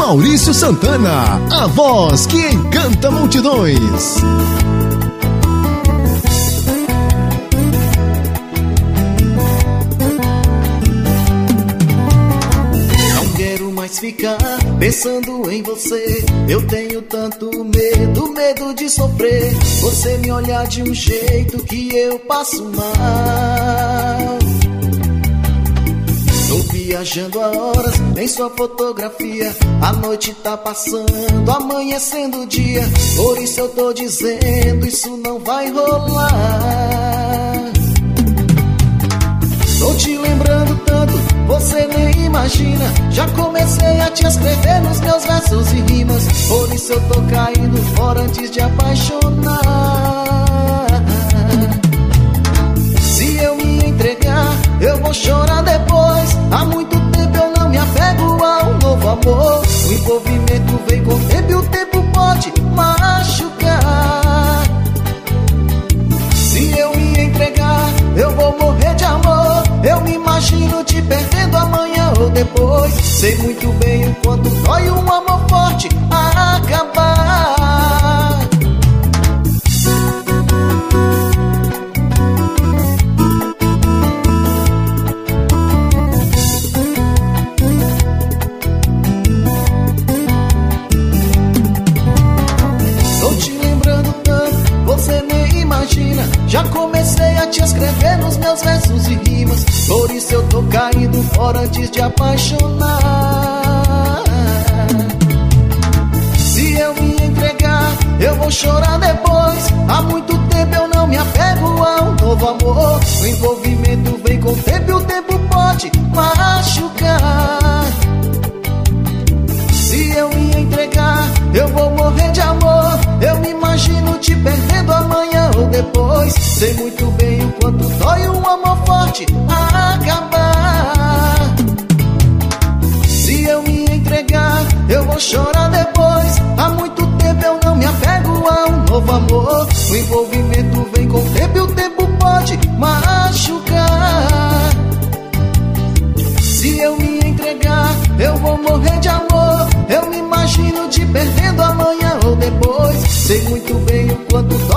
Maurício Santana, a voz que encanta multidões. Não quero mais ficar pensando em você. Eu tenho tanto medo, medo de sofrer. Você me olhar de um jeito que eu passo mal. Tô viajando há horas em sua fotografia. A noite tá passando, amanhecendo o dia. Por isso eu tô dizendo, isso não vai rolar. Tô te lembrando tanto, você nem imagina. Já comecei a te escrever nos meus versos e rimas. Por isso eu tô caindo fora antes de apaixonar. Se eu me entregar, eu vou chorar depois. Há muito tempo eu não me apego a um novo amor. O envolvimento vem com o tempo e o tempo pode machucar. Se eu me entregar, eu vou morrer de amor. Eu me imagino te perdendo amanhã ou depois. Sei muito bem o quanto dói um amor forte a acabar. Já comecei a te escrever nos meus versos e rimas. Por isso eu tô caindo fora antes de apaixonar. Se eu me entregar, eu vou chorar depois. Há muito tempo eu não me apego a um novo amor. O envolvimento vem com o tempo e o tempo pode machucar. Se eu me entregar, eu vou morrer de amor. Eu me imagino te perdendo amanhã ou depois. Sei muito bem o quanto dói um amor forte a acabar. Se eu me entregar, eu vou chorar depois. Há muito tempo eu não me apego a um novo amor. O envolvimento vem com o tempo e o tempo pode machucar. Se eu me entregar, eu vou morrer de amor. Eu me imagino te perdendo amanhã ou depois. Sei muito bem o quanto